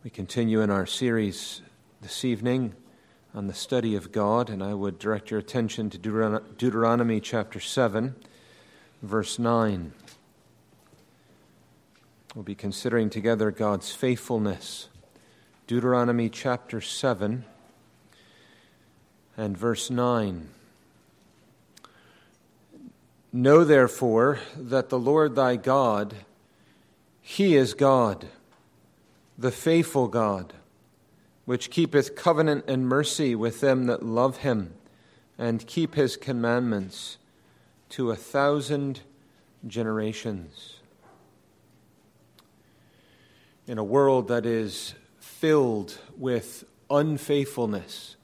We continue in our series this evening on the study of God, and I would direct your attention to Deuteronomy chapter 7, verse 9. We'll be considering together God's faithfulness. Deuteronomy chapter 7 and verse 9. Know therefore that the Lord thy God, He is God, the faithful God, which keepeth covenant and mercy with them that love him, and keep his commandments to 1,000 generations. In a world that is filled with unfaithfulness,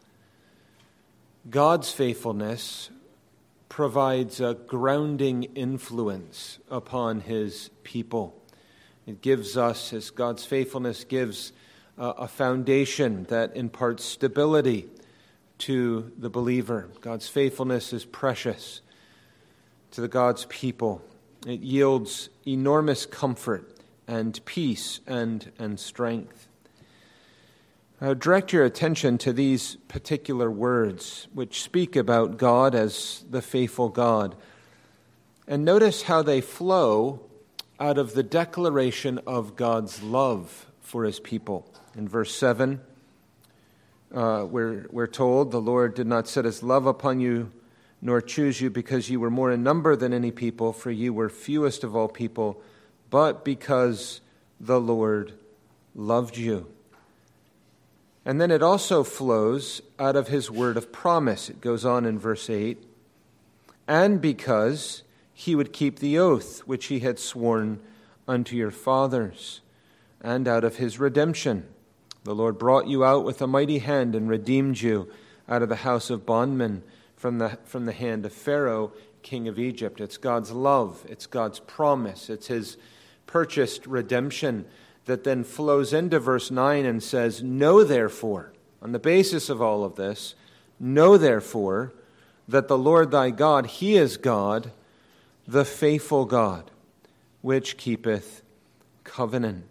God's faithfulness provides a grounding influence upon his people. It gives us, as God's faithfulness gives a foundation that imparts stability to the believer. God's faithfulness is precious to God's people. It yields enormous comfort and peace and strength. Now, direct your attention to these particular words which speak about God as the faithful God. And notice how they flow out of the declaration of God's love for his people. In verse 7, we're told, the Lord did not set his love upon you, nor choose you because you were more in number than any people, for you were fewest of all people, but because the Lord loved you. And then it also flows out of his word of promise. It goes on in verse 8, and because he would keep the oath which he had sworn unto your fathers, and out of his redemption. The Lord brought you out with a mighty hand and redeemed you out of the house of bondmen from the hand of Pharaoh, king of Egypt. It's God's love, it's God's promise, it's his purchased redemption that then flows into verse 9 and says, know therefore, on the basis of all of this, know therefore that the Lord thy God, he is God, the faithful God, which keepeth covenant.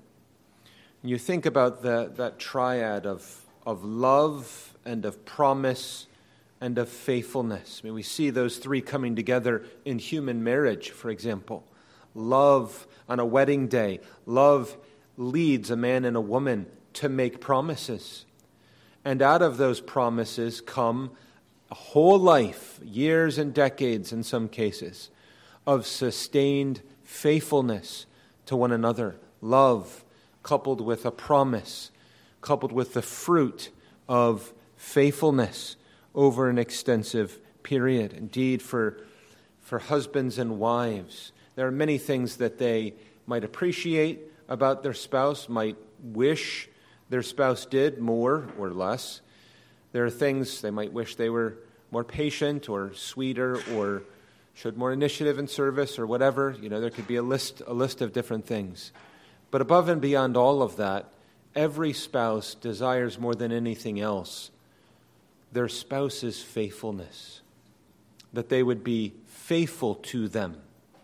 You think about that triad of love and of promise and of faithfulness. I mean, we see those three coming together in human marriage, for example. Love on a wedding day. Love leads a man and a woman to make promises. And out of those promises come a whole life, years and decades in some cases, of sustained faithfulness to one another. Love coupled with a promise, coupled with the fruit of faithfulness over an extensive period. Indeed, for husbands and wives, there are many things that they might appreciate about their spouse, might wish their spouse did more or less. There are things they might wish they were more patient or sweeter or showed more initiative in service or whatever. You know, there could be a list of different things. But above and beyond all of that, every spouse desires more than anything else their spouse's faithfulness, that they would be faithful to them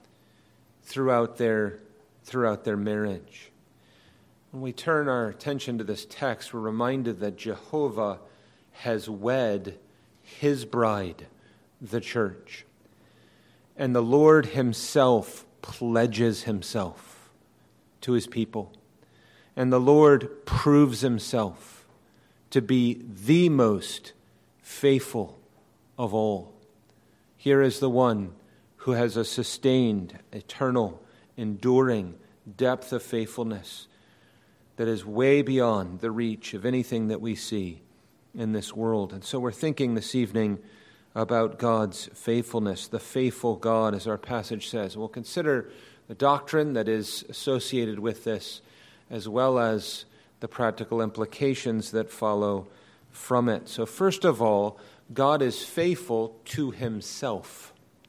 throughout their marriage. When we turn our attention to this text, we're reminded that Jehovah has wed his bride, the church. And the Lord himself pledges himself to his people. And the Lord proves himself to be the most faithful of all. Here is the one who has a sustained, eternal, enduring depth of faithfulness that is way beyond the reach of anything that we see in this world. And so we're thinking this evening about God's faithfulness, the faithful God, as our passage says. We'll consider the doctrine that is associated with this, as well as the practical implications that follow from it. So first of all, God is faithful to himself.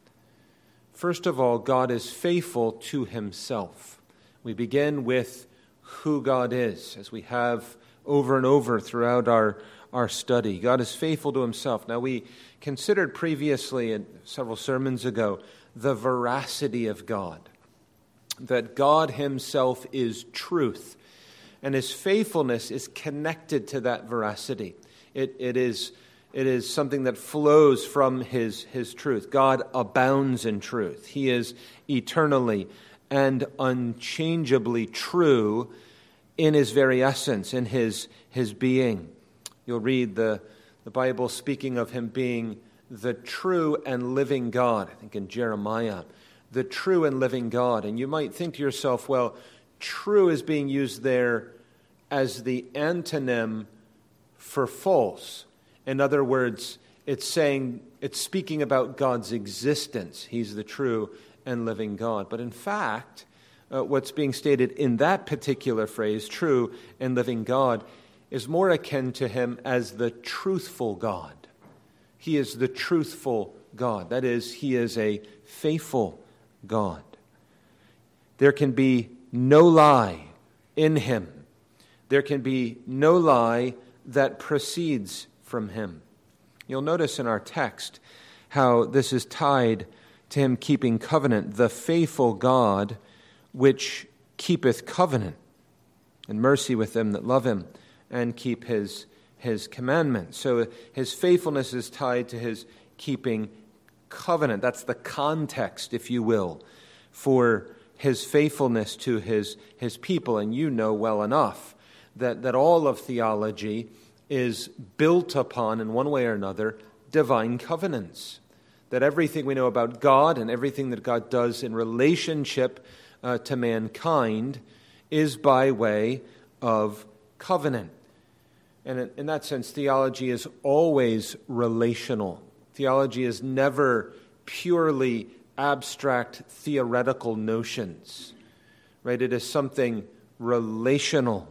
First of all, God is faithful to himself. We begin with who God is, as we have over and over throughout our study. God is faithful to himself. Now, we considered previously, several sermons ago, the veracity of God, that God himself is truth. and his faithfulness is connected to that veracity. It is something that flows from his truth. God abounds in truth. He is eternally and unchangeably true in his very essence, in his being. You'll read the Bible speaking of him being the true and living God, I think in Jeremiah, the true and living God. And you might think to yourself, well, true is being used there as the antonym for false. In other words, it's speaking about God's existence. He's the true and living God. But in fact, what's being stated in that particular phrase, true and living God, is more akin to him as the truthful God. He is the truthful God. That is, he is a faithful God. There can be no lie in him. There can be no lie that proceeds from him. You'll notice in our text how this is tied to him keeping covenant, the faithful God which keepeth covenant and mercy with them that love him and keep his commandments. So his faithfulness is tied to his keeping covenant. That's the context, if you will, for his faithfulness to his people. And you know well enough that all of theology is built upon, in one way or another, divine covenants. That everything we know about God and everything that God does in relationship to mankind is by way of covenant. And in that sense, theology is always relational. Theology is never purely abstract theoretical notions, right? It is something relational.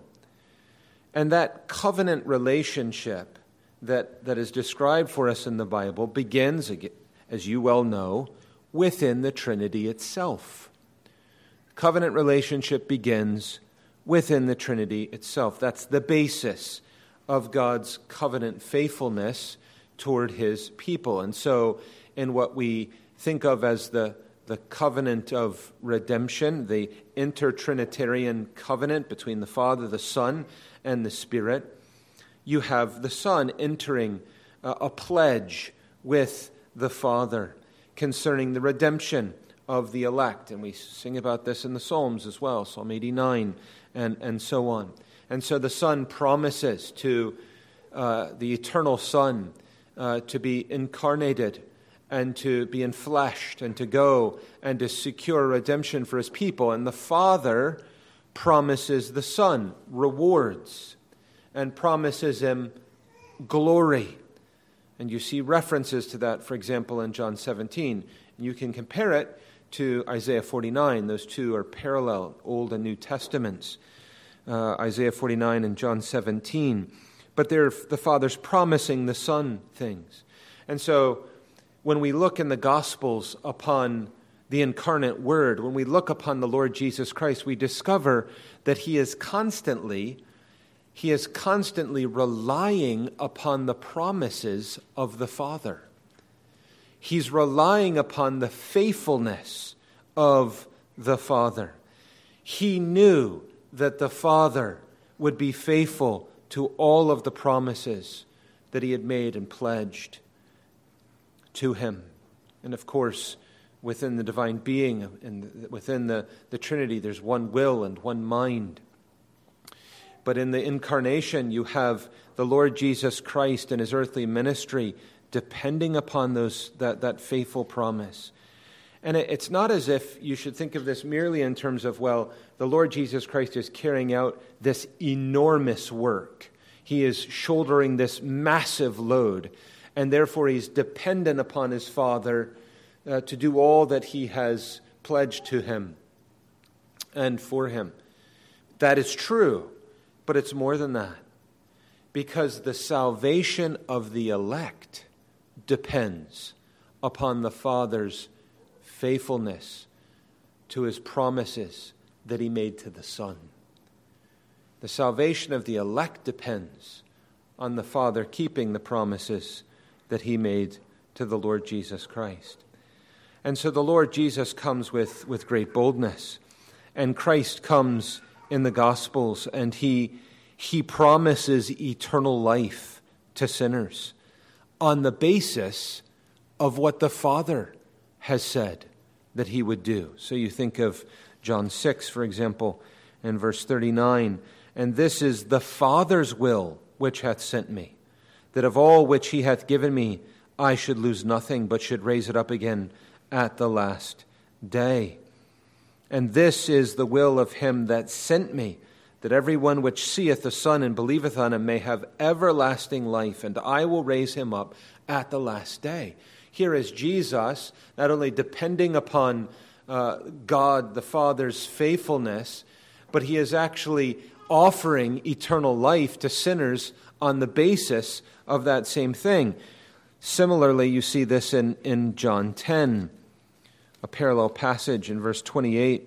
And that covenant relationship that is described for us in the Bible begins, as you well know, within the Trinity itself. Covenant relationship begins within the Trinity itself. That's the basis of God's covenant faithfulness toward his people. And so in what we think of as the covenant of redemption, the intertrinitarian covenant between the Father, the Son, and the Spirit, you have the Son entering a pledge with the Father concerning the redemption of the elect. And we sing about this in the Psalms as well, Psalm 89 and so on. And so the Son promises to the eternal Son to be incarnated and to be enfleshed and to go and to secure redemption for his people. And the Father promises the Son rewards and promises him glory. And you see references to that, for example, in John 17. You can compare it to Isaiah 49. Those two are parallel, Old and New Testaments. Isaiah 49 and John 17. But they're the Father's promising the Son things. And so when we look in the Gospels upon the incarnate Word, when we look upon the Lord Jesus Christ, we discover that he is constantly relying upon the promises of the Father. He's relying upon the faithfulness of the Father. He knew that the Father would be faithful to all of the promises that he had made and pledged to him. And of course, within the divine being and within the Trinity, there's one will and one mind. But in the incarnation, you have the Lord Jesus Christ and his earthly ministry depending upon that faithful promise. And it's not as if you should think of this merely in terms of, well, the Lord Jesus Christ is carrying out this enormous work. He is shouldering this massive load, and therefore he's dependent upon his Father to do all that he has pledged to him and for him. That is true, but it's more than that. Because the salvation of the elect depends upon the Father's faithfulness to his promises that he made to the Son. The salvation of the elect depends on the Father keeping the promises that he made to the Lord Jesus Christ. And so the Lord Jesus comes with great boldness, and Christ comes in the Gospels, and he promises eternal life to sinners on the basis of what the Father has said that he would do. So you think of John 6, for example, in verse 39, and this is the Father's will which hath sent me, that of all which he hath given me I should lose nothing, but should raise it up again at the last day. And this is the will of him that sent me, that every one which seeth the Son and believeth on him may have everlasting life, and I will raise him up at the last day. Here is Jesus not only depending upon God the Father's faithfulness, but he is actually offering eternal life to sinners on the basis of that same thing. Similarly, you see this in John 10, a parallel passage in verse 28.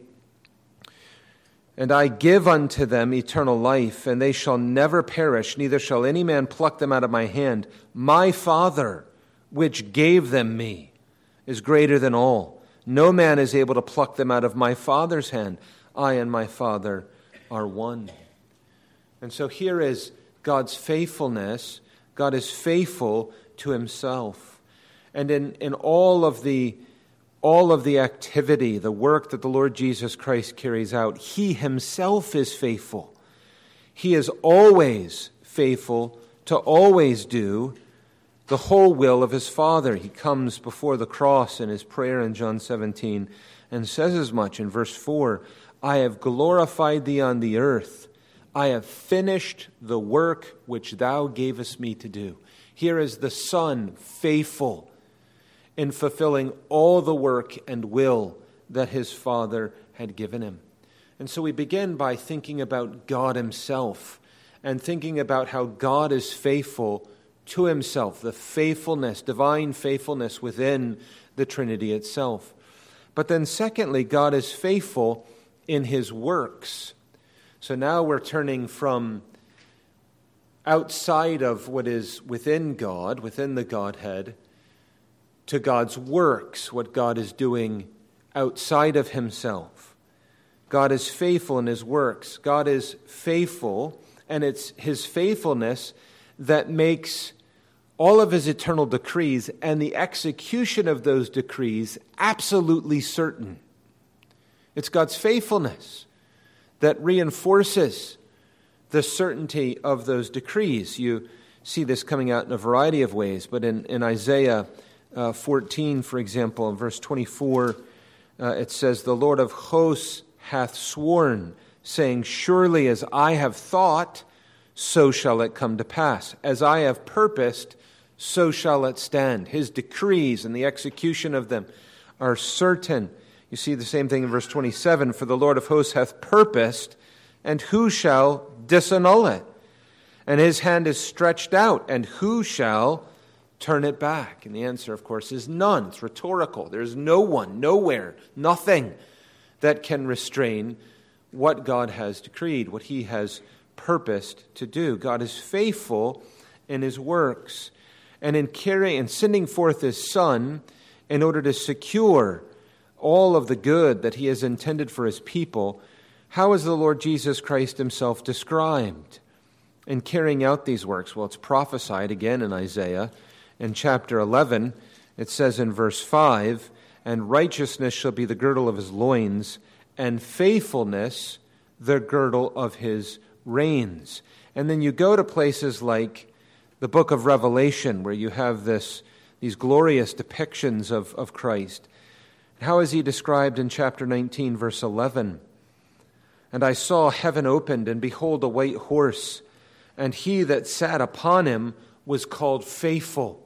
And I give unto them eternal life, and they shall never perish, neither shall any man pluck them out of my hand. My Father, which gave them me, is greater than all. No man is able to pluck them out of my Father's hand. I and my Father are one. And so here is God's faithfulness. God is faithful to himself. And in all of the activity, the work that the Lord Jesus Christ carries out, he himself is faithful. He is always faithful to always do the whole will of his Father. He comes before the cross in his prayer in John 17 and says as much in verse 4, I have glorified thee on the earth. I have finished the work which thou gavest me to do. Here is the Son faithful in fulfilling all the work and will that his Father had given him. And so we begin by thinking about God himself and thinking about how God is faithful to himself, the faithfulness, divine faithfulness within the Trinity itself. But then secondly, God is faithful in his works. So now we're turning from outside of what is within God, within the Godhead, to God's works, what God is doing outside of himself. God is faithful in his works. God is faithful, and it's his faithfulness that makes all of his eternal decrees and the execution of those decrees absolutely certain. It's God's faithfulness that reinforces the certainty of those decrees. You see this coming out in a variety of ways, but in Isaiah 14, for example, in verse 24, it says, the Lord of hosts hath sworn, saying, surely as I have thought, so shall it come to pass. As I have purposed, so shall it stand. His decrees and the execution of them are certain. You see the same thing in verse 27, for the Lord of hosts hath purposed, and who shall disannul it? And his hand is stretched out, and who shall turn it back? And the answer, of course, is none. It's rhetorical. There's no one, nowhere, nothing that can restrain what God has decreed, what he has purposed to do. God is faithful in his works. And in carrying and sending forth his Son in order to secure all of the good that he has intended for his people, how is the Lord Jesus Christ himself described in carrying out these works? Well, it's prophesied again in Isaiah. In chapter 11, it says in verse 5, and righteousness shall be the girdle of his loins, and faithfulness the girdle of his reins. And then you go to places like the book of Revelation, where you have these glorious depictions of Christ. How is he described in chapter 19, verse 11? And I saw heaven opened, and behold, a white horse, and he that sat upon him was called Faithful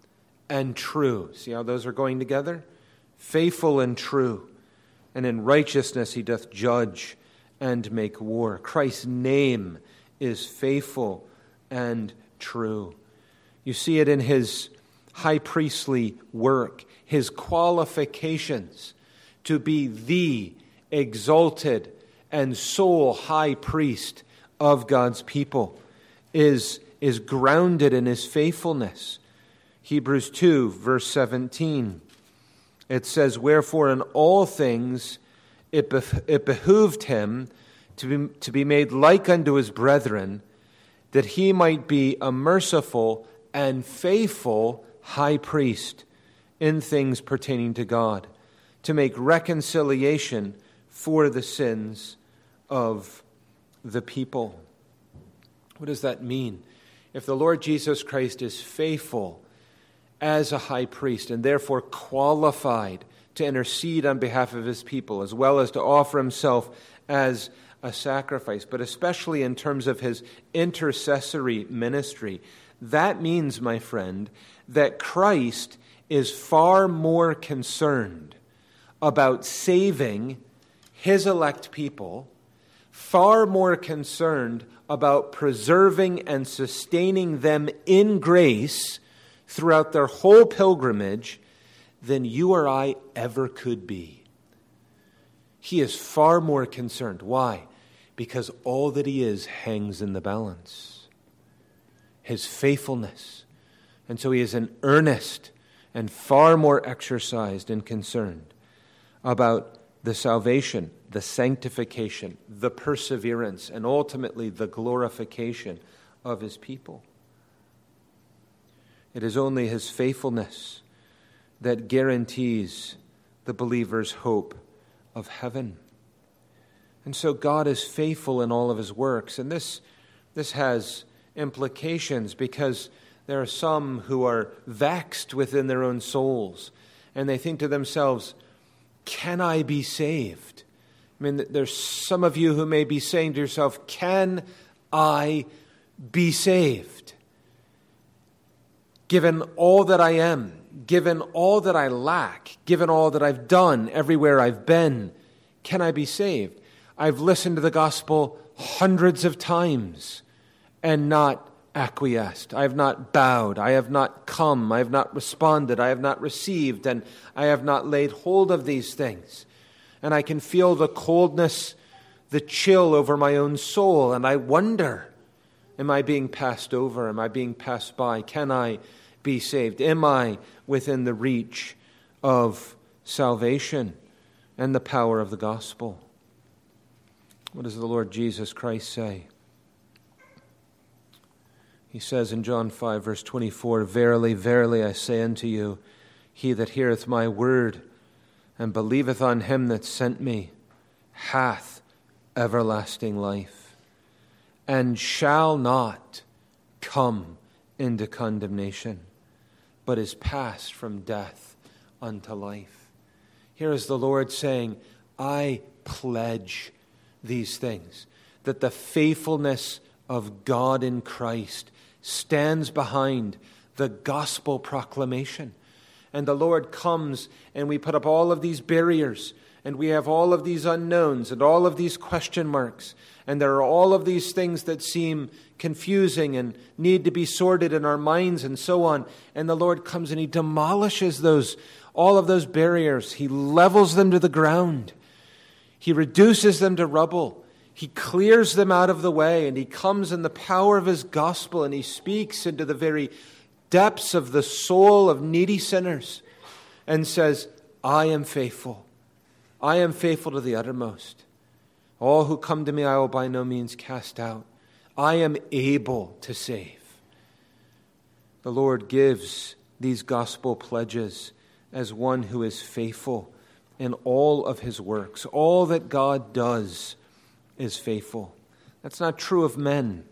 and True. See how those are going together? Faithful and true. And in righteousness he doth judge and make war. Christ's name is faithful and true. You see it in his high priestly work, his qualifications to be the exalted and sole high priest of God's people is grounded in his faithfulness. Hebrews 2, verse 17, it says, wherefore in all things it behooved him to be made like unto his brethren, that he might be a merciful and faithful high priest in things pertaining to God, to make reconciliation for the sins of the people. What does that mean? If the Lord Jesus Christ is faithful as a high priest and therefore qualified to intercede on behalf of his people, as well as to offer himself as a sacrifice, but especially in terms of his intercessory ministry, that means, my friend, that Christ is far more concerned about saving his elect people, far more concerned about preserving and sustaining them in grace throughout their whole pilgrimage than you or I ever could be. He is far more concerned. Why? Because all that he is hangs in the balance. His faithfulness. And so he is an earnest and far more exercised and concerned about the salvation, the sanctification, the perseverance, and ultimately the glorification of his people. It is only his faithfulness that guarantees the believer's hope of heaven. And so God is faithful in all of his works. And this has implications, because there are some who are vexed within their own souls, and they think to themselves, can I be saved? I mean, there's some of you who may be saying to yourself, can I be saved? Given all that I am, given all that I lack, given all that I've done everywhere I've been, can I be saved? I've listened to the gospel hundreds of times and not acquiesced. I have not bowed. I have not come. I have not responded. I have not received. And I have not laid hold of these things. And I can feel the coldness, the chill over my own soul. And I wonder, am I being passed over? Am I being passed by? Can I be saved? Am I within the reach of salvation and the power of the gospel? What does the Lord Jesus Christ say? He says in John 5, verse 24, Verily, verily, I say unto you, he that heareth my word and believeth on him that sent me hath everlasting life, and shall not come into condemnation, but is passed from death unto life. Here is the Lord saying, I pledge these things, that the faithfulness of God in Christ stands behind the gospel proclamation. And the Lord comes, and we put up all of these barriers, and we have all of these unknowns and all of these question marks, and there are all of these things that seem confusing and need to be sorted in our minds and so on. And the Lord comes and he demolishes all of those barriers. He levels them to the ground. He reduces them to rubble. He clears them out of the way, and he comes in the power of his gospel, and he speaks into the very depths of the soul of needy sinners and says, I am faithful. I am faithful to the uttermost. All who come to me I will by no means cast out. I am able to save. The Lord gives these gospel pledges as one who is faithful in all of his works. All that God does is faithful. That's not true of men.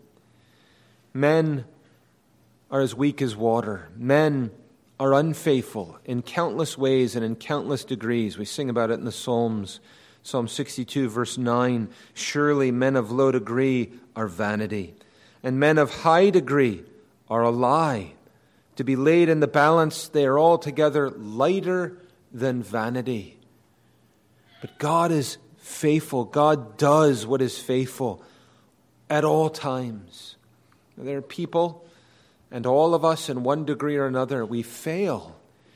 Men are as weak as water. Men are unfaithful in countless ways and in countless degrees. We sing about it in the Psalms. Psalm 62, verse 9, surely men of low degree are vanity, and men of high degree are a lie. To be laid in the balance, they are altogether lighter than vanity. But God is faithful. God does what is faithful at all times. There are people, and all of us in one degree or another, we fail.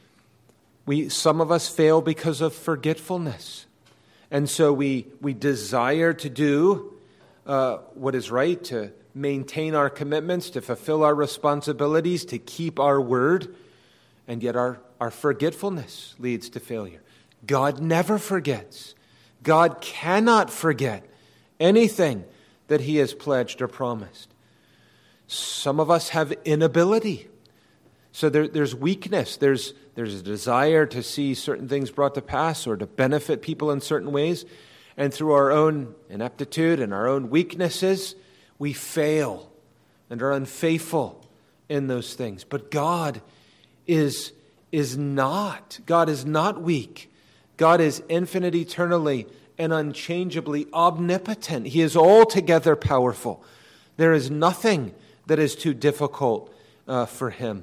Some of us fail because of forgetfulness. And so we desire to do what is right, to maintain our commitments, to fulfill our responsibilities, to keep our word, and yet our forgetfulness leads to failure. God never forgets. God cannot forget anything that he has pledged or promised. Some of us have inability. So there's weakness. There's a desire to see certain things brought to pass or to benefit people in certain ways. And through our own ineptitude and our own weaknesses, we fail and are unfaithful in those things. But God is not. God is not weak. God is infinite, eternally, and unchangeably omnipotent. He is altogether powerful. There is nothing that is too difficult for him.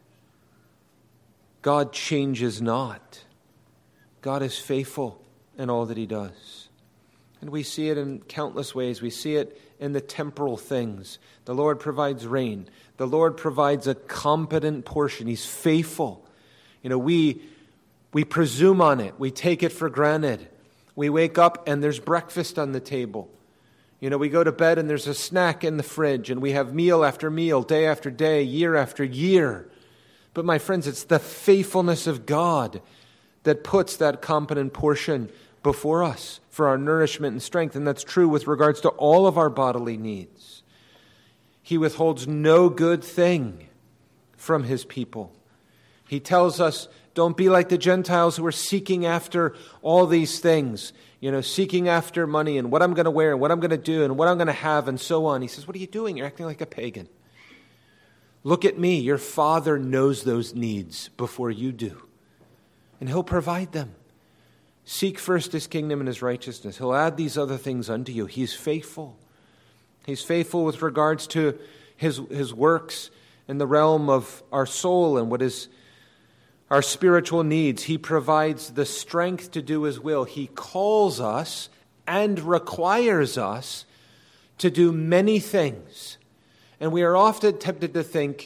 God changes not. God is faithful in all that he does. And we see it in countless ways. We see it in the temporal things. The Lord provides rain. The Lord provides a competent portion. He's faithful. We presume on it. We take it for granted. We wake up and there's breakfast on the table. We go to bed and there's a snack in the fridge, and we have meal after meal, day after day, year after year. But my friends, it's the faithfulness of God that puts that competent portion before us for our nourishment and strength. And that's true with regards to all of our bodily needs. He withholds no good thing from his people. He tells us, don't be like the Gentiles who are seeking after all these things, seeking after money and what I'm going to wear and what I'm going to do and what I'm going to have and so on. He says, what are you doing? You're acting like a pagan. Look at me. Your Father knows those needs before you do, and he'll provide them. Seek first his kingdom and his righteousness. He'll add these other things unto you. He's faithful. He's faithful with regards to his works in the realm of our soul and what is our spiritual needs. He provides the strength to do his will. He calls us and requires us to do many things. And we are often tempted to think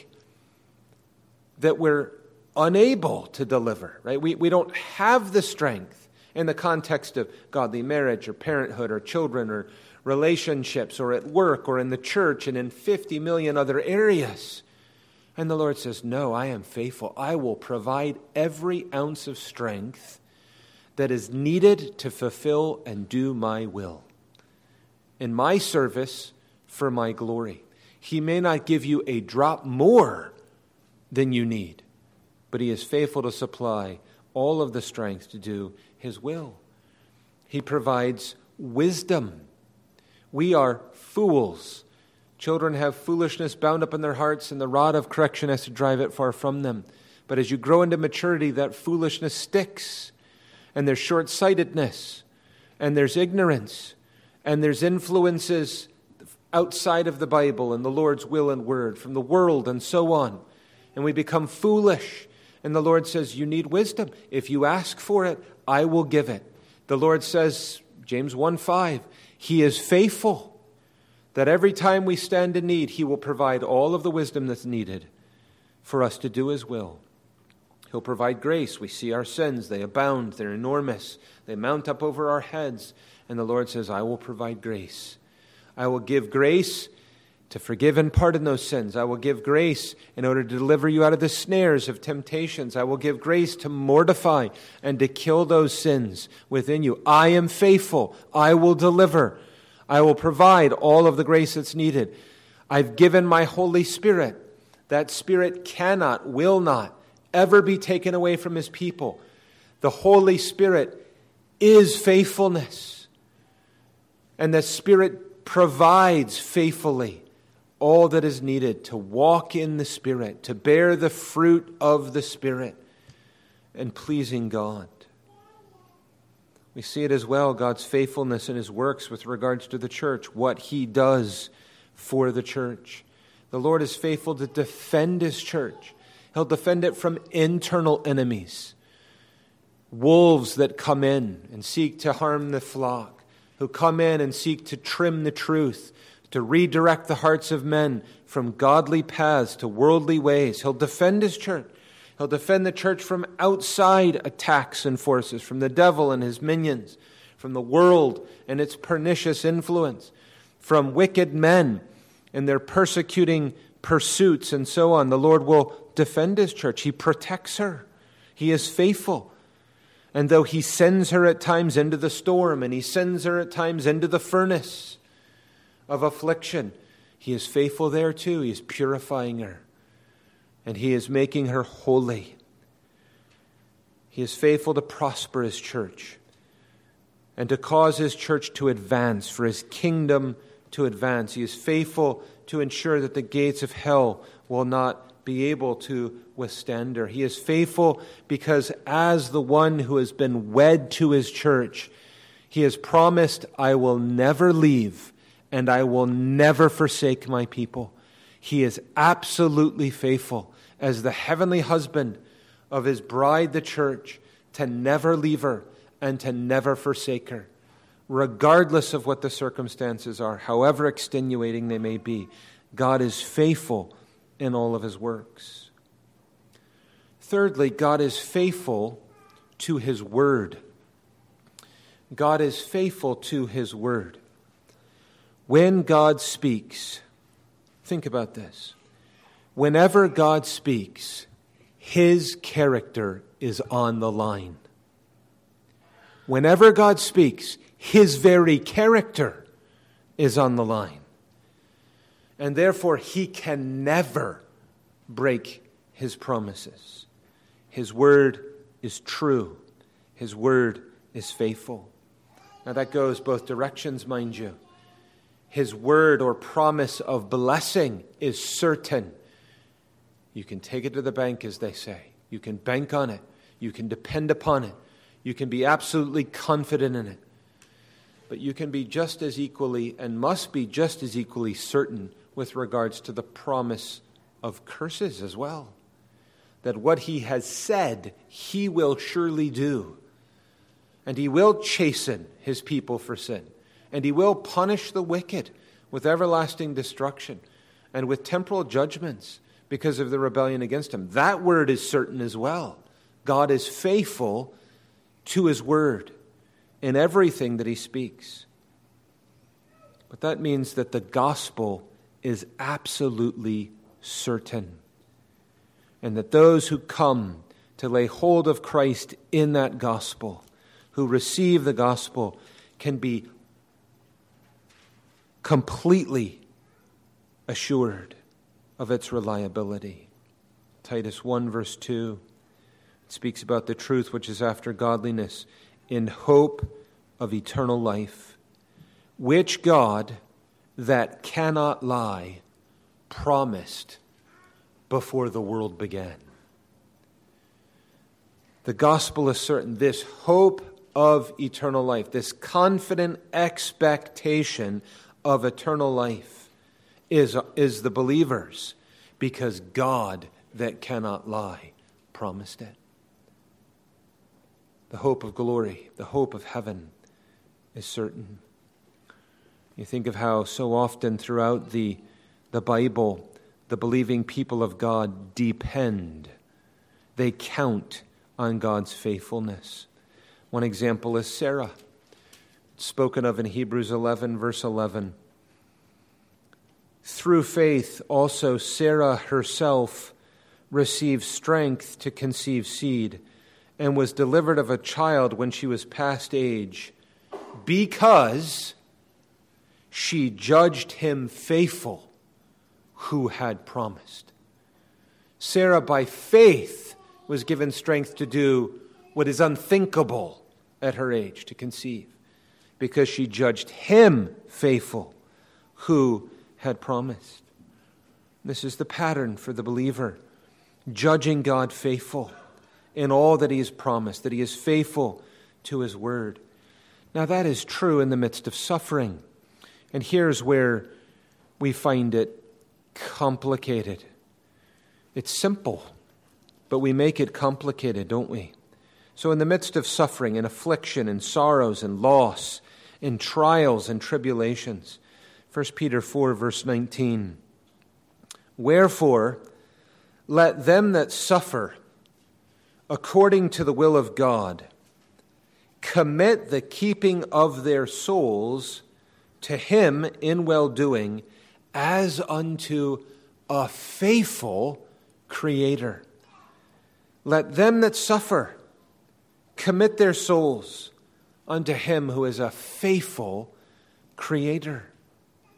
that we're unable to deliver, right? We don't have the strength in the context of godly marriage or parenthood or children or relationships or at work or in the church and in 50 million other areas. And the Lord says, no, I am faithful. I will provide every ounce of strength that is needed to fulfill and do my will in my service for my glory. He may not give you a drop more than you need, but he is faithful to supply all of the strength to do his will. He provides wisdom. We are fools. Children have foolishness bound up in their hearts, and the rod of correction has to drive it far from them. But as you grow into maturity, that foolishness sticks, and there's short-sightedness, and there's ignorance, and there's influences outside of the Bible and the Lord's will and word, from the world and so on. And we become foolish. And the Lord says, you need wisdom. If you ask for it, I will give it. The Lord says, James 1:5, he is faithful, that every time we stand in need, he will provide all of the wisdom that's needed for us to do his will. He'll provide grace. We see our sins. They abound. They're enormous. They mount up over our heads. And the Lord says, I will provide grace. I will give grace to forgive and pardon those sins. I will give grace in order to deliver you out of the snares of temptations. I will give grace to mortify and to kill those sins within you. I am faithful. I will deliver. I will provide all of the grace that's needed. I've given my Holy Spirit. That Spirit cannot, will not, ever be taken away from his people. The Holy Spirit is faithfulness. And the Spirit provides faithfully all that is needed to walk in the Spirit, to bear the fruit of the Spirit and pleasing God. We see it as well, God's faithfulness in his works with regards to the church, what he does for the church. The Lord is faithful to defend his church. He'll defend it from internal enemies, wolves that come in and seek to harm the flock, who come in and seek to trim the truth, to redirect the hearts of men from godly paths to worldly ways. He'll defend his church. He'll defend the church from outside attacks and forces, from the devil and his minions, from the world and its pernicious influence, from wicked men and their persecuting pursuits and so on. The Lord will defend his church. He protects her. He is faithful. And though he sends her at times into the storm and he sends her at times into the furnace, of affliction, He is faithful there too. He is purifying her. And He is making her holy. He is faithful to prosper His church and to cause His church to advance, for His kingdom to advance. He is faithful to ensure that the gates of hell will not be able to withstand her. He is faithful because as the one who has been wed to His church, He has promised, I will never leave and I will never forsake my people. He is absolutely faithful as the heavenly husband of His bride, the church, to never leave her and to never forsake her, regardless of what the circumstances are, however extenuating they may be. God is faithful in all of His works. Thirdly, God is faithful to His word. God is faithful to His word. When God speaks, think about this. Whenever God speaks, His character is on the line. Whenever God speaks, His very character is on the line. And therefore, He can never break His promises. His word is true. His word is faithful. Now that goes both directions, mind you. His word or promise of blessing is certain. You can take it to the bank, as they say. You can bank on it. You can depend upon it. You can be absolutely confident in it. But you can be just as equally and must be just as equally certain with regards to the promise of curses as well. That what He has said, He will surely do. And He will chasten His people for sin. And He will punish the wicked with everlasting destruction and with temporal judgments because of the rebellion against Him. That word is certain as well. God is faithful to His word in everything that He speaks. But that means that the gospel is absolutely certain. And that those who come to lay hold of Christ in that gospel, who receive the gospel, can be completely assured of its reliability. Titus 1 verse 2 speaks about the truth which is after godliness, in hope of eternal life, which God, that cannot lie, promised before the world began. The gospel is certain. This hope of eternal life, this confident expectation of eternal life is the believers, because God, that cannot lie, promised it. The hope of glory, the hope of heaven is certain. You think of how so often throughout the Bible, the believing people of God depend. They count on God's faithfulness. One example is Sarah, spoken of in Hebrews 11, verse 11. Through faith also Sarah herself received strength to conceive seed, and was delivered of a child when she was past age, because she judged him faithful who had promised. Sarah, by faith, was given strength to do what is unthinkable at her age, to conceive, because she judged him faithful who had promised. This is the pattern for the believer, judging God faithful in all that He has promised, that He is faithful to His word. Now that is true in the midst of suffering. And here's where we find it complicated. It's simple, but we make it complicated, don't we? So in the midst of suffering and affliction and sorrows and loss, in trials and tribulations, 1 Peter 4, verse 19, wherefore, let them that suffer according to the will of God commit the keeping of their souls to Him in well-doing, as unto a faithful Creator. Let them that suffer commit their souls unto Him who is a faithful Creator.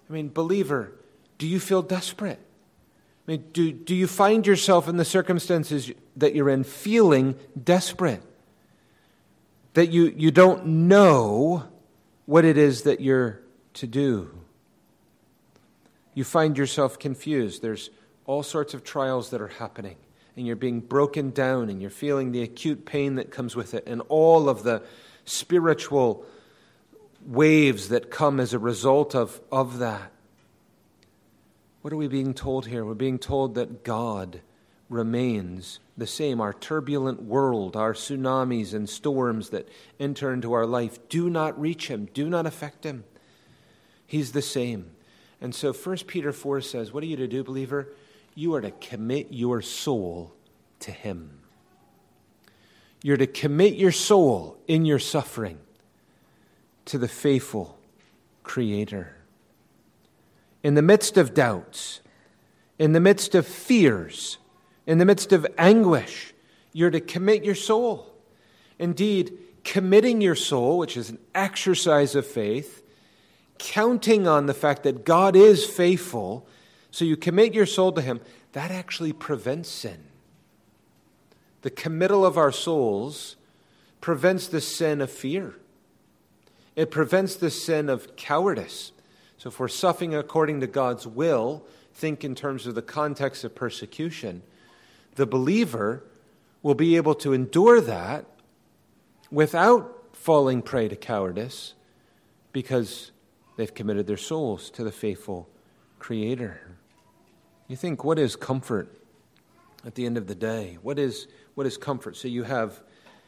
I mean, believer, do you feel desperate? I mean, do you find yourself in the circumstances that you're in feeling desperate? That you don't know what it is that you're to do? You find yourself confused. There's all sorts of trials that are happening, and you're being broken down, and you're feeling the acute pain that comes with it, and all of the spiritual waves that come as a result of that. What are we being told here? We're being told that God remains the same. Our turbulent world, our tsunamis and storms that enter into our life, do not reach him, do not affect him. He's the same. And so 1 Peter 4 says, what are you to do, believer? You are to commit your soul to him. You're to commit your soul in your suffering to the faithful Creator. In the midst of doubts, in the midst of fears, in the midst of anguish, you're to commit your soul. Indeed, committing your soul, which is an exercise of faith, counting on the fact that God is faithful, so you commit your soul to him, that actually prevents sin. The committal of our souls prevents the sin of fear. It prevents the sin of cowardice. So if we're suffering according to God's will, think in terms of the context of persecution, the believer will be able to endure that without falling prey to cowardice because they've committed their souls to the faithful Creator. You think, what is comfort at the end of the day? What is comfort? So you have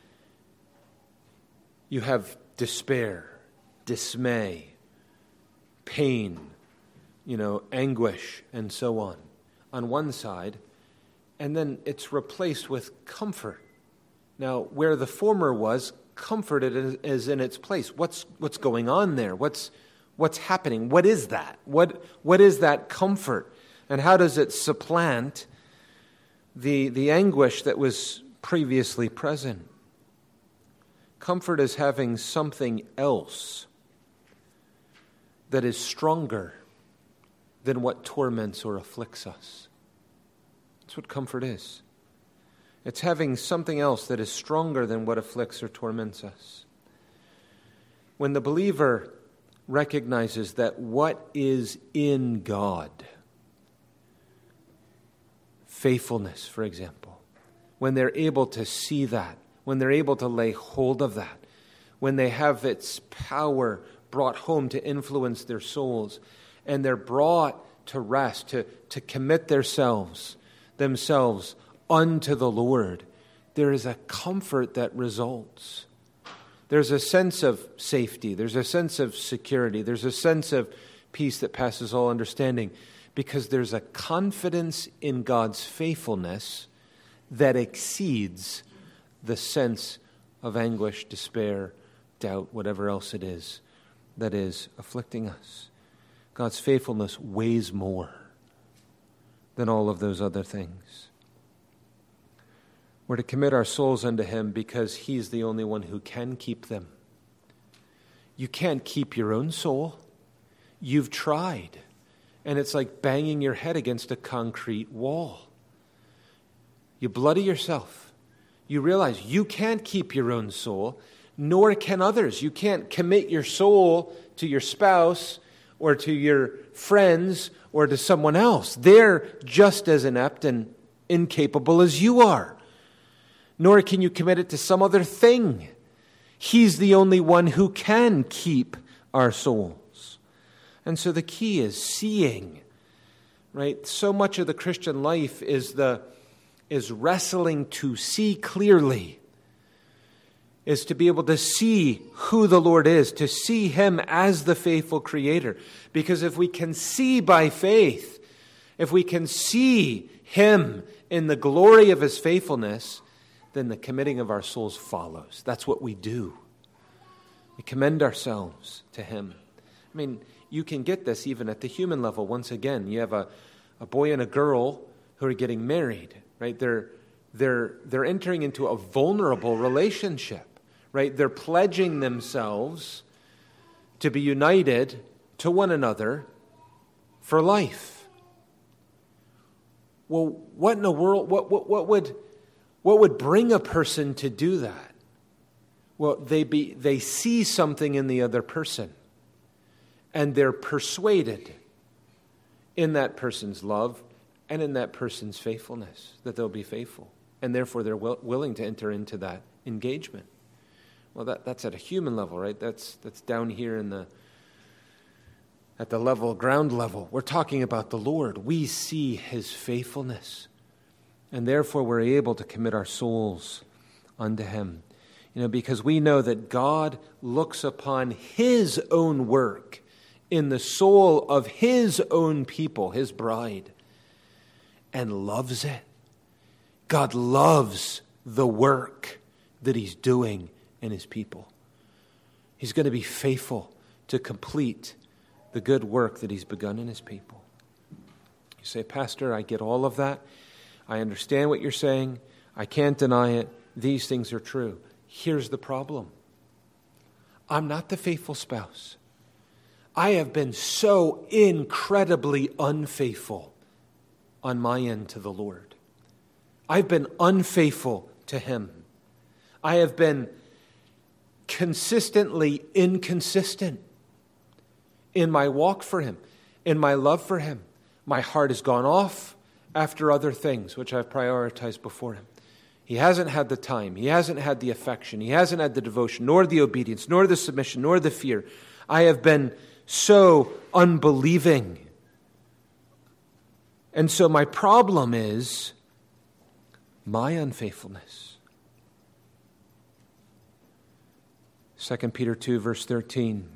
despair, dismay, pain, anguish, and so on one side, and then it's replaced with comfort. Now, where the former was, comfort is in its place. What's going on there? What's happening? What is that? What is that comfort? And how does it supplant the anguish that was previously present? Comfort is having something else that is stronger than what torments or afflicts us. That's what comfort is. It's having something else that is stronger than what afflicts or torments us. When the believer recognizes that what is in God, faithfulness, for example, when they're able to see that, when they're able to lay hold of that, when they have its power brought home to influence their souls, and they're brought to rest, to commit themselves unto the Lord, there is a comfort that results. There's a sense of safety. There's a sense of security. There's a sense of peace that passes all understanding, because there's a confidence in God's faithfulness that exceeds the sense of anguish, despair, doubt, whatever else it is that is afflicting us. God's faithfulness weighs more than all of those other things. We're to commit our souls unto him because he's the only one who can keep them. You can't keep your own soul. You've tried, and it's like banging your head against a concrete wall. You bloody yourself. You realize you can't keep your own soul, nor can others. You can't commit your soul to your spouse or to your friends or to someone else. They're just as inept and incapable as you are. Nor can you commit it to some other thing. He's the only one who can keep our souls. And so the key is seeing, right? So much of the Christian life is wrestling to see clearly, is to be able to see who the Lord is, to see him as the faithful Creator. Because if we can see by faith, if we can see him in the glory of his faithfulness, then the committing of our souls follows. That's what we do. We commend ourselves to him. I mean, you can get this even at the human level. Once again, you have a boy and a girl who are getting married, right? They're entering into a vulnerable relationship, right? They're pledging themselves to be united to one another for life. Well, what in the world, what would bring a person to do that? Well, they see something in the other person, and they're persuaded in that person's love and in that person's faithfulness, that they'll be faithful. And therefore, they're willing to enter into that engagement. Well, that's at a human level, right? That's down here at the ground level. We're talking about the Lord. We see His faithfulness, and therefore we're able to commit our souls unto Him. Because we know that God looks upon His own work in the soul of His own people, His bride, and loves it. God loves the work that He's doing in His people. He's going to be faithful to complete the good work that He's begun in His people. You say, Pastor, I get all of that. I understand what you're saying. I can't deny it. These things are true. Here's the problem. I'm not the faithful spouse. I have been so incredibly unfaithful on my end to the Lord. I've been unfaithful to Him. I have been consistently inconsistent in my walk for Him, in my love for Him. My heart has gone off after other things which I've prioritized before Him. He hasn't had the time. He hasn't had the affection. He hasn't had the devotion, nor the obedience, nor the submission, nor the fear. I have been so unbelieving. And so my problem is my unfaithfulness. 2 Peter 2, verse 13.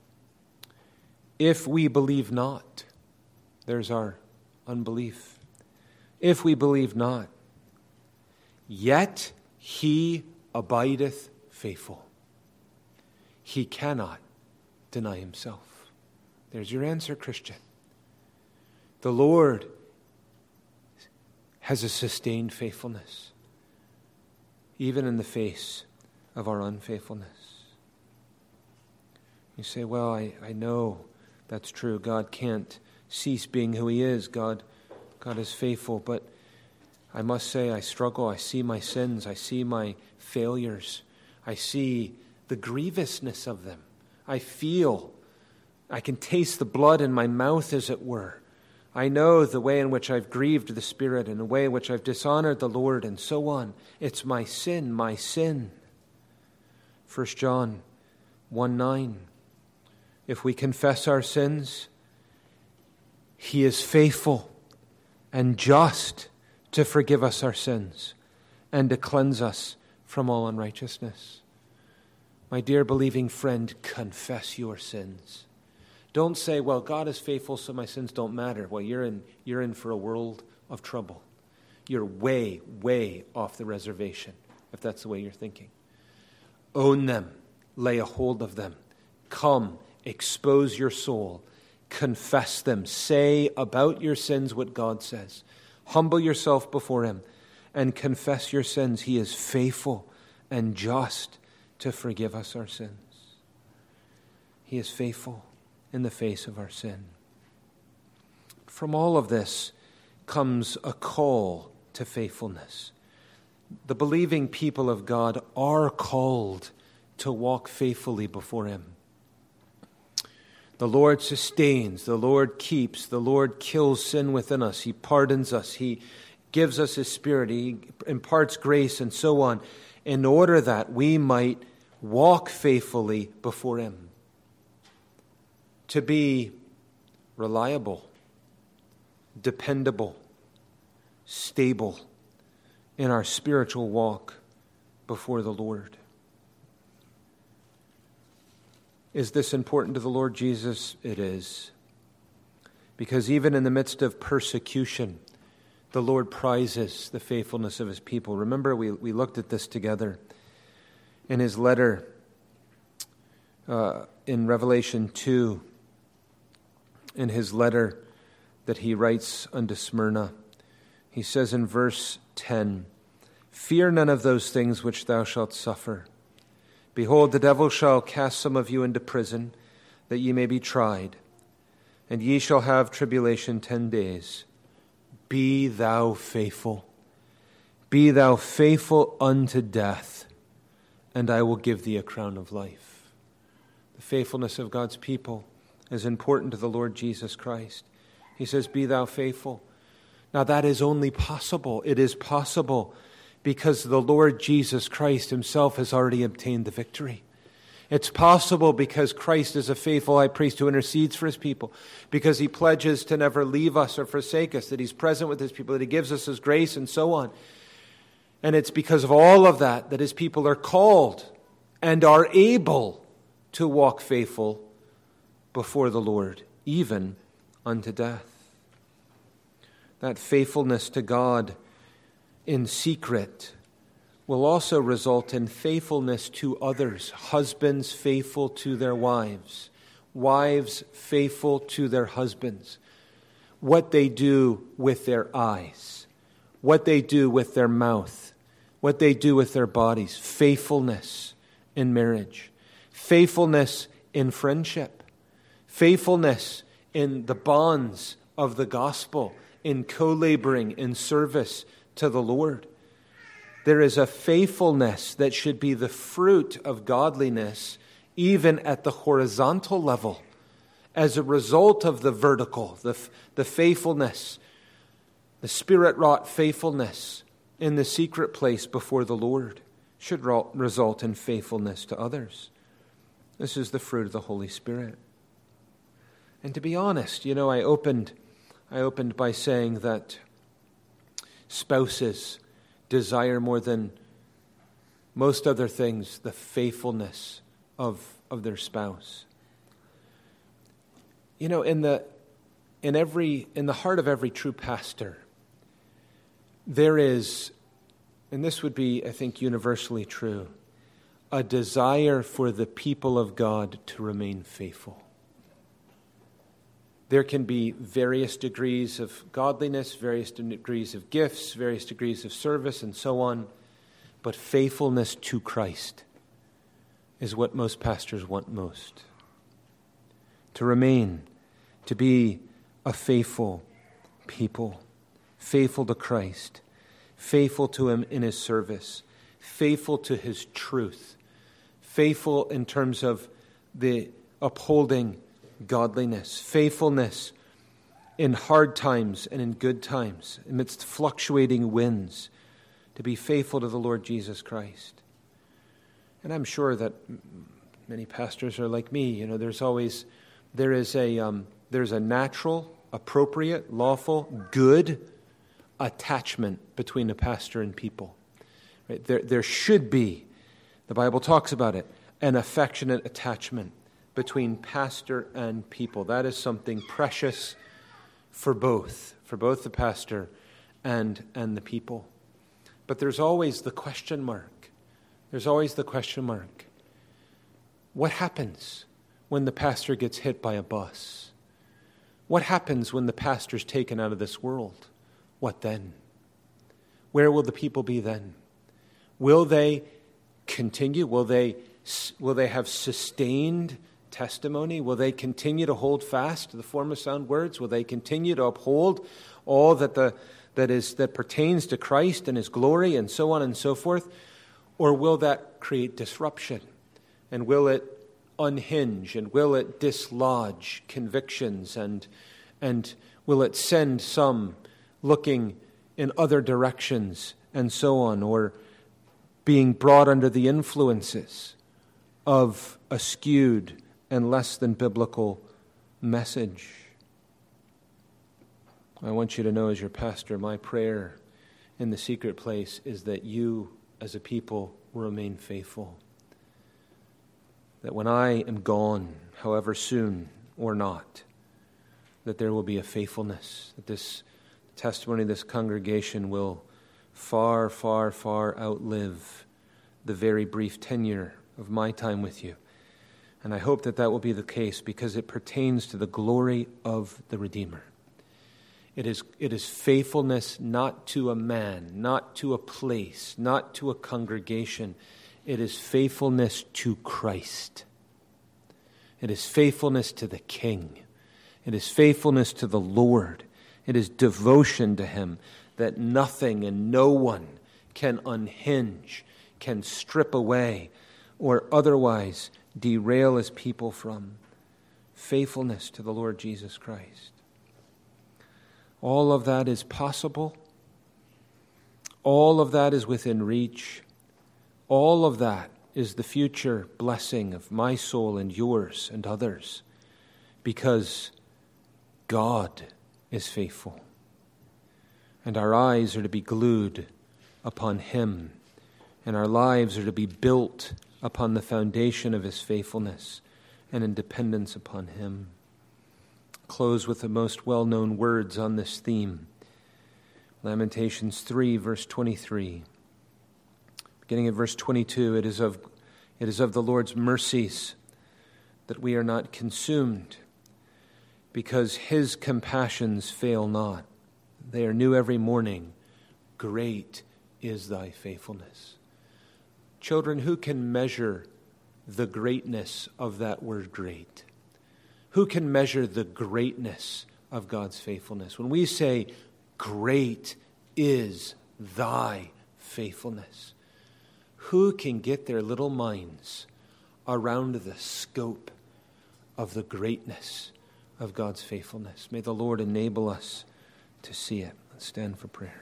If we believe not, there's our unbelief. If we believe not, yet He abideth faithful. He cannot deny Himself. There's your answer, Christian. The Lord has a sustained faithfulness, even in the face of our unfaithfulness. You say, well, I know that's true. God can't cease being who He is. God is faithful, but I must say I struggle. I see my sins. I see my failures. I see the grievousness of them. I can taste the blood in my mouth, as it were. I know the way in which I've grieved the Spirit and the way in which I've dishonored the Lord and so on. It's my sin, my sin. 1 John 1:9. If we confess our sins, He is faithful and just to forgive us our sins and to cleanse us from all unrighteousness. My dear believing friend, confess your sins. Don't say, well, God is faithful, so my sins don't matter. Well, you're in for a world of trouble. You're way, way off the reservation, if that's the way you're thinking. Own them. Lay a hold of them. Come, expose your soul. Confess them. Say about your sins what God says. Humble yourself before Him and confess your sins. He is faithful and just to forgive us our sins. He is faithful in the face of our sin. From all of this comes a call to faithfulness. The believing people of God are called to walk faithfully before Him. The Lord sustains, the Lord keeps, the Lord kills sin within us. He pardons us, He gives us His Spirit, He imparts grace and so on, in order that we might walk faithfully before Him. To be reliable, dependable, stable in our spiritual walk before the Lord. Is this important to the Lord Jesus? It is. Because even in the midst of persecution, the Lord prizes the faithfulness of His people. Remember, we looked at this together in His letter in Revelation 2, in His letter that He writes unto Smyrna. He says in verse 10, "Fear none of those things which thou shalt suffer. Behold, the devil shall cast some of you into prison, that ye may be tried. and ye shall have tribulation 10 days. Be thou faithful. Be thou faithful unto death, and I will give thee a crown of life. The faithfulness of God's people is important to the Lord Jesus Christ. He says, be thou faithful. Now that is only possible. It is possible because the Lord Jesus Christ himself has already obtained the victory. It's possible because Christ is a faithful high priest who intercedes for his people, because he pledges to never leave us or forsake us, that he's present with his people, that he gives us his grace, and so on. And it's because of all of that that his people are called and are able to walk faithful before the Lord, even unto death. That faithfulness to God in secret will also result in faithfulness to others. Husbands faithful to their wives. Wives faithful to their husbands. What they do with their eyes. What they do with their mouth. What they do with their bodies. Faithfulness in marriage. Faithfulness in friendship. Faithfulness in the bonds of the gospel. In co-laboring in service to the Lord. There is a faithfulness that should be the fruit of godliness, even at the horizontal level, as a result of the vertical, the faithfulness, the Spirit-wrought faithfulness in the secret place before the Lord should result in faithfulness to others. This is the fruit of the Holy Spirit. And to be honest, I opened by saying that spouses desire more than most other things the faithfulness of their spouse. In the heart of every true pastor, there is, and this would be, I think, universally true, a desire for the people of God to remain faithful. There can be various degrees of godliness, various degrees of gifts, various degrees of service, and so on. But faithfulness to Christ is what most pastors want most. To remain, to be a faithful people, faithful to Christ, faithful to him in his service, faithful to his truth, faithful in terms of the upholding godliness, faithfulness in hard times and in good times, amidst fluctuating winds, to be faithful to the Lord Jesus Christ. And I'm sure that many pastors are like me. There is a natural, appropriate, lawful, good attachment between a pastor and people. Right? There should be, the Bible talks about it, an affectionate attachment between pastor and people. That is something precious for both the pastor and the people. But there's always the question mark. What happens when the pastor gets hit by a bus? What happens when the pastor's taken out of this world? What then? Where will the people be then? Will they continue? Will they have sustained testimony? Will they continue to hold fast to the form of sound words? Will they continue to uphold all that pertains to Christ and his glory and so on and so forth? Or will that create disruption? And will it unhinge? And will it dislodge convictions? And will it send some looking in other directions and so on? Or being brought under the influences of a skewed and less than biblical message? I want you to know, as your pastor, my prayer in the secret place is that you, as a people, will remain faithful. That when I am gone, however soon or not, that there will be a faithfulness, that this testimony of this congregation will far, far, far outlive the very brief tenure of my time with you. And I hope that will be the case, because it pertains to the glory of the Redeemer. It is faithfulness not to a man, not to a place, not to a congregation. It is faithfulness to Christ. It is faithfulness to the King. It is faithfulness to the Lord. It is devotion to him that nothing and no one can unhinge, can strip away, or otherwise derail his people from. Faithfulness to the Lord Jesus Christ. All of that is possible. All of that is within reach. All of that is the future blessing of my soul and yours and others, because God is faithful. And our eyes are to be glued upon him, and our lives are to be built upon the foundation of his faithfulness and in dependence upon him. Close with the most well-known words on this theme. Lamentations 3, verse 23. Beginning at verse 22, it is of the Lord's mercies that we are not consumed, because his compassions fail not. They are new every morning. Great is thy faithfulness. Children, who can measure the greatness of that word great? Who can measure the greatness of God's faithfulness? When we say, great is thy faithfulness, who can get their little minds around the scope of the greatness of God's faithfulness? May the Lord enable us to see it. Let's stand for prayer.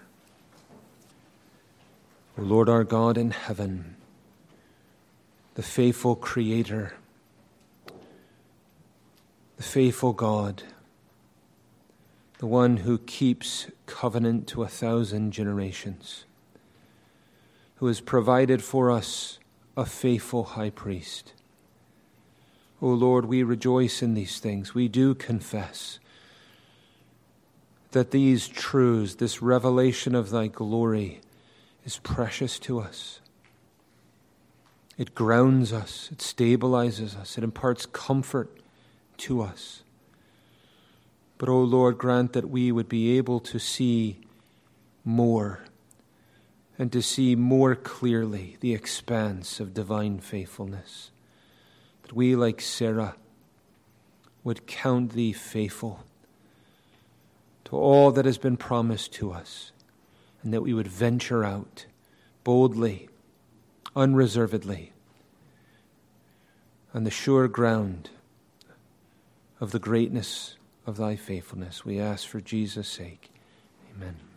O Lord our God in heaven, the faithful Creator, the faithful God, the one who keeps covenant to 1,000 generations, who has provided for us a faithful high priest. O Lord, we rejoice in these things. We do confess that these truths, this revelation of thy glory, is precious to us. It grounds us, it stabilizes us, it imparts comfort to us. But, O Lord, grant that we would be able to see more, and to see more clearly the expanse of divine faithfulness. That we, like Sarah, would count thee faithful to all that has been promised to us, and that we would venture out boldly, unreservedly, on the sure ground of the greatness of thy faithfulness. We ask for Jesus' sake. Amen.